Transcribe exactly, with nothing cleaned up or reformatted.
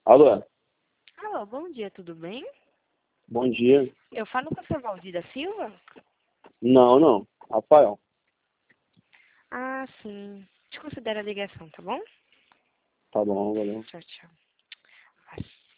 Alô, Alô, bom dia, tudo bem? bom dia. Eu falo com a sua Valdir da Silva? Não, não. Rafael, Ah, sim. Te considero a ligação, tá bom? tá bom, valeu. Tchau, tchau.